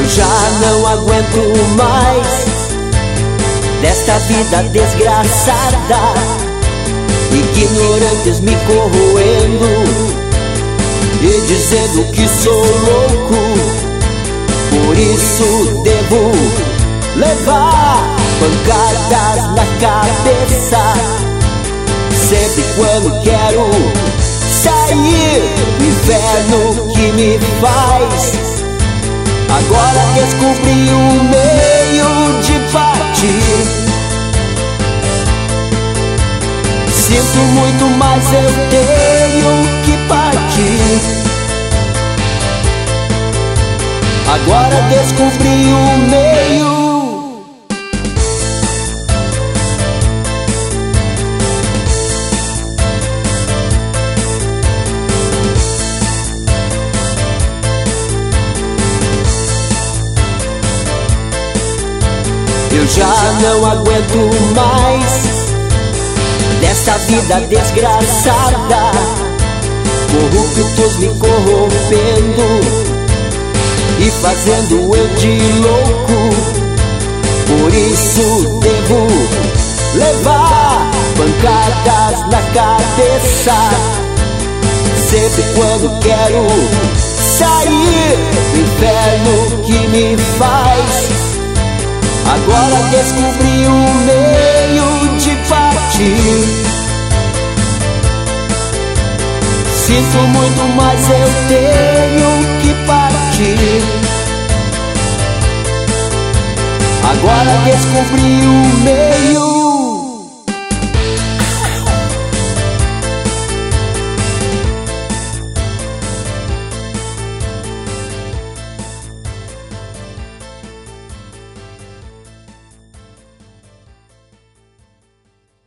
Eu já não aguento mais desta vida desgraçada, ignorantes me corroendo e dizendo que sou louco. Por isso devo levar pancadas na cabeça sempre quando quero sair do inferno que me faz. Agora descobri o meio de partir. Sinto muito, mas eu tenho que partir. Agora descobri o meio. Eu já não aguento mais desta vida desgraçada, corruptos me corrompendo e fazendo eu de louco. Por isso devo levar pancadas na cabeça sempre quando quero sair do inferno que me faz. Agora descobri o meio de partir. Sinto muito, mas eu tenho que partir. Agora descobri o meio.